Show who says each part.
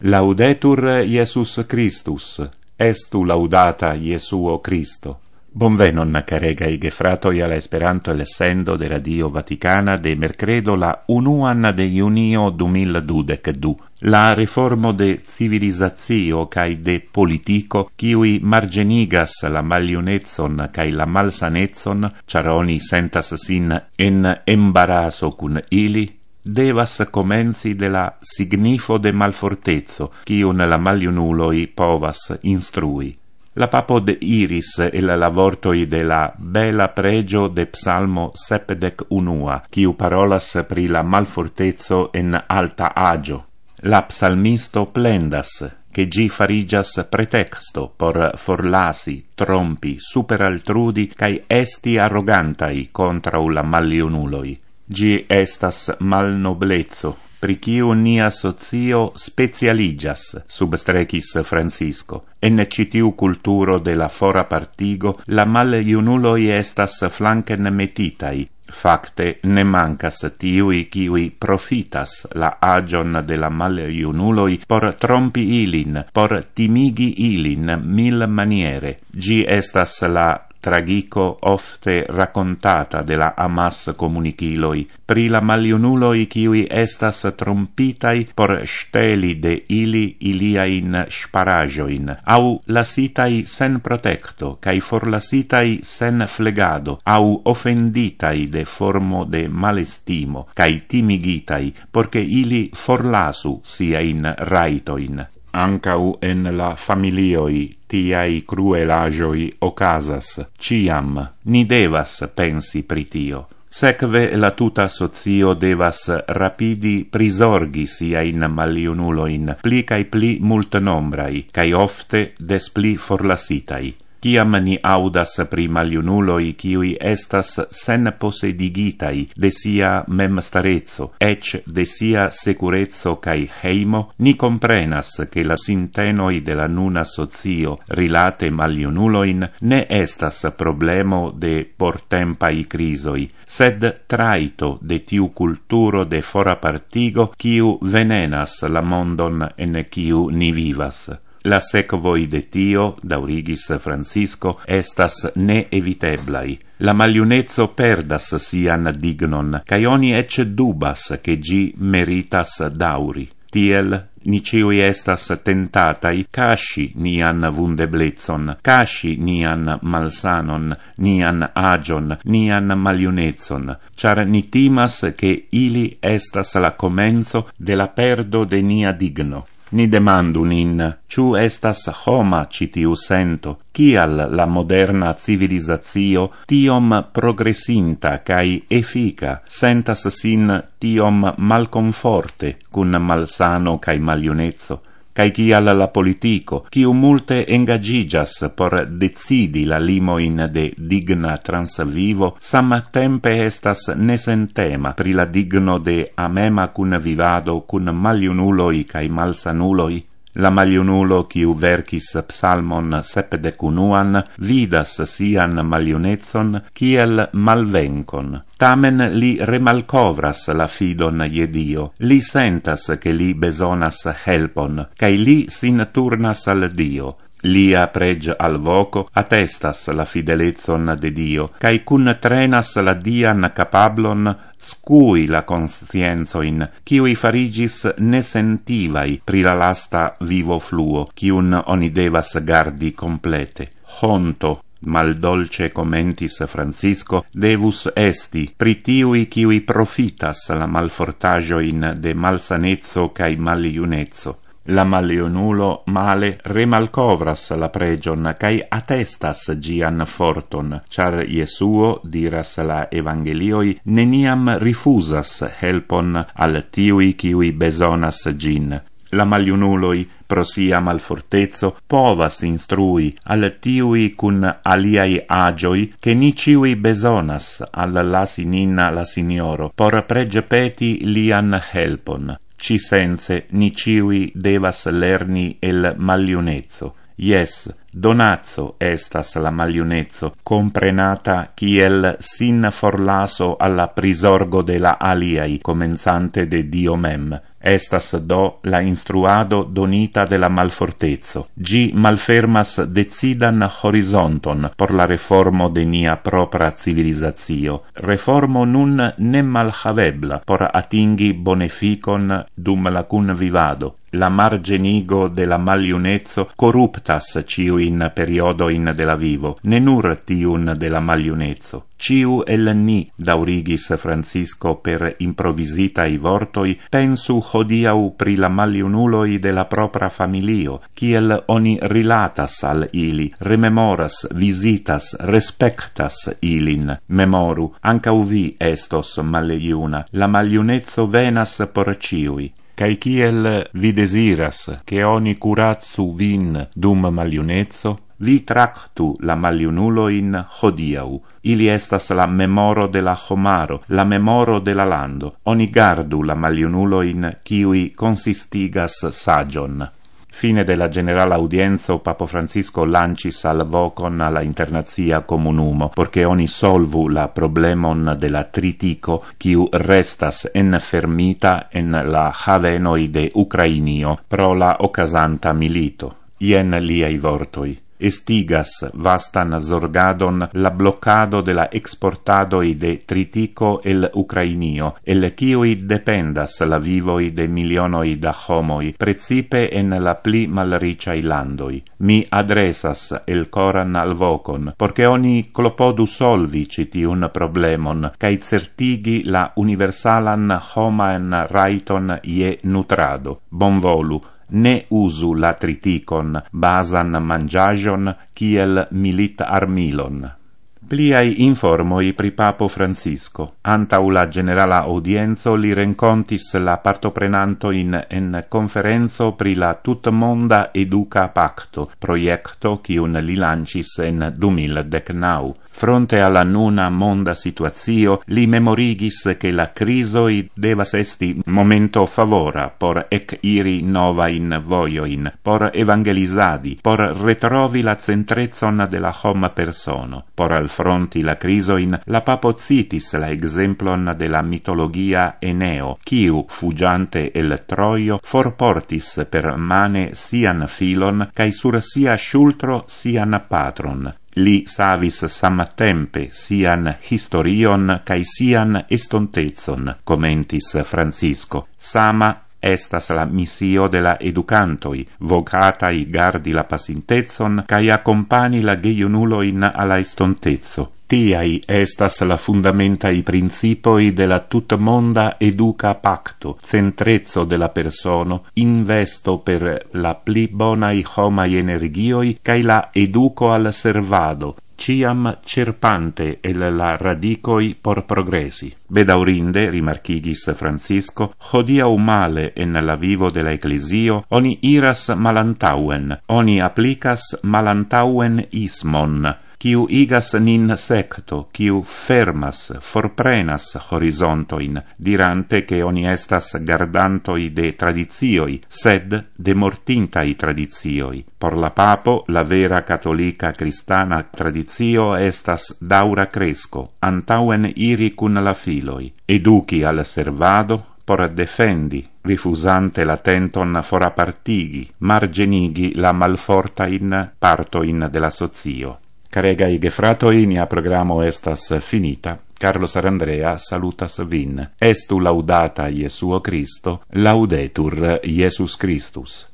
Speaker 1: Laudetur Iesus Christus, estu laudata Iesuo Christo. Bonvenon, caregai gefratoi alla Esperanto lessendo de Radio Vaticana de mercredo la 1 de junio 2022. La reformo de civilizatio cae de politico, kiui margenigas la maliunetson cae la malsanezzon, char oni sentas sin en embaraso cun ili, devas comenzi de la signifo de malfortezzo, quiun la maliunuloi povas instrui. La papo de iris el la vortoi de la bela pregio de Psalmo 71, quiu parolas pri la malfortezzo en alta agio. La psalmisto plendas, che gi farigias pretexto por forlasi, trompi, superaltrudi, cae esti arrogantai contra la maliunuloi. Gi estas malnoblezzo, pri quiu nia socio specialigas, substrecis Francisco. En citiu culturo de la fora partigo, la maliunuloi estas flanken metitai. Facte ne mancas tiui quiui profitas la agion de la maliunuloi por trompi ilin, por timigi ilin mil maniere. Gi estas la tragico ofte raccontata de la amas comuniciloi, pri la maliunuloi quiui estas trompitai por steli de iliain sparagioin, au lasitai sen protecto, cae forlasitai sen flegado, au offenditai de formo de malestimo, cae timigitai, porce ili forlasu siain raitoin. Ancau en la familioi tiai cruelagioi ocasas, ciam, ni devas pensi pri tio. Sekve la tuta socio devas rapidi prisorgi siain maliunuloin, pli cae pli multenombrai, cae ofte des pli forlasitai. Ciam ni audas pri maliunuloi quiui estas sen possedigitai de sia memstarezzo, ec de sia securezzo cae heimo, ni comprenas che la sintenoi de la nuna socio rilate maliunuloin ne estas problemo de portempai crisoi, sed traito de tiu culturo de fora partigo quiu venenas la mondon en quiu ni vivas. La sequoi de tio, daurigis Francisco, estas ne eviteblai. La maliunezzo perdas sian dignon, cae oni ecce dubas che gi meritas dauri. Tiel, ni ciui estas tentatai casci nian vundeblezzon, casci nian malsanon, nian agion, nian maliunezzon, char ni timas che ili estas la comenzo de la perdo de nia digno. Ni demandu nin, ciu estas homa citiu sento, cial la moderna civilizatio tiom progressinta cae effica sentas sin tiom malconforte cun malsano cae maliunezzo, cae cial la politico, ciu multe engagigas por decidi la limoin de digna transvivo, samtempe estas nesentema pri la digno de amema cun vivado cun maliunuloi cae malsanuloi. La maliunulo quiu vercis Psalmon 71 vidas sian maliunezzon kiel malvencon. Tamen li remalcovras la fidon je Dio. Li sentas che li besonas helpon, cae li sin turnas al Dio. Lia preg al voco attestas la fidelezzon de Dio, cae cun trenas la dian capablon scui la conscienzoin, quiui farigis nesentivai pri la lasta vivo fluo, quiun oni devas gardi complete. Honto, maldolce commentis Francisco, devus esti pri tiui quiui profitas la malfortagioin de malsanezzo cae maliunezzo. La maliunulo male remalcovras la pregion cae attestas gian forton, char Iesuo, diras la evangelioi, neniam rifusas helpon al tiui quiui besonas gin. La maliunuloi, pro sia malfortezzo, povas instrui al tiui cun aliai agioi che ni ciui besonas al lasinina la signoro, por pregepeti lian helpon. Ci sense ni ciui devas lerni el maliunezzo. Ies, donazzo estas la maliunezzo, comprenata kiel sin forlaso alla prisorgo de la aliai, comenzante de Dio mem. Estas do la instruado donita de la malfortezzo. Gi malfermas decidan horizonton por la reformo de nia propra civilizatio. Reformo nun ne malhavebla por atingi boneficon dum la cun vivado. La margenigo de la maliunezzo corruptas ciuin periodoin de la vivo, ne nur tiun de la maliunezzo. Ciu el ni, daurigis Francisco per improvisitae vortoi, pensu hodiau pri la maliunuloi de la propra familio, kiel oni rilatas al ili, rememoras, visitas, respectas ilin. Memoru, ancau vi estos maliuna, la maliunezzo venas por ciui. Cae kiel vi desiras, che oni curatsu vin dum maliunezzo, vi tractu la maliunuloin hodiau. Ili estas la memoro de la homaro, la memoro de la lando. Oni gardu la maliunuloin, kiui consistigas sagion. Fine della generala audienzo, Papo Francisco lancis al vocon alla internazia comunumo, porche oni solvu la problemon de la tritiko, kiu restas enfermita en la havenoi de Ucrainio pro la ocasanta milito. Ien liai vortoi. Estigas vastan zorgadon la bloccado de la exportadoi de tritico el Ucrainio, el kiui dependas la vivoi de milionoi da homoi, precipe en la pli malriciai landoi. Mi adresas el coran al vocon, porche oni clopodu solvi citiun problemon, cae certigi la universalan homan raiton ie nutrado. Bonvolu, ne usu la triticon, basan mangiagion, kiel milit armilon. Pliai informoi pri Papo Francisco. Antau la generala audienzo li rencontis la partoprenantoin en conferenzo pri la tutmonda educa pacto, proiecto cium li lancis en 2019. Fronte alla nuna monda situatio, li memorigis che la crisoi devas esti momento favora por ec-iri novain voioin, por evangelizadi, por retrovi la centrezon de la homa persono. Por alfronti la crisoin, la papo citis la exemplon de la mitologia Eneo, quiu, fugiante el Troio, forportis per mane sian filon, cae sur sia shultro sian patron. Li savis samtempe sian historion cae sian estontezon, commentis Francisco. Sama estas la missio de la educantoi, vocatai gardi la pacintezon cae accompani la geiunuloin alla estontezzo. Tiai estas la fundamentai principoi de la tutmonda educa pacto, centrezzo de la persono, investo per la pli bonai homai energioi, cae la educo al servado, ciam cerpante el la radicoi por progressi. Bedaurinde, rimarchigis Francisco, hodiau male en la vivo de la ecclesio, oni iras malantauen, oni applicas malantauen ismon, quiu igas nin secto, quiu fermas, forprenas horizontoin, dirante che oni estas gardantoi de tradizioi, sed de mortintai tradizioi. Por la papo, la vera cattolica cristana tradizio estas daura cresco, antauen iri cun la filoi, educi al servado, por defendi, rifusante la tenton for apartigi, margenigi la malfortain partoin de la socio. Caregai gefratoi, nia programo estas finita. Carlos Arandrea salutas vin. Estu laudata Iesuo Christo, laudetur Iesus Christus.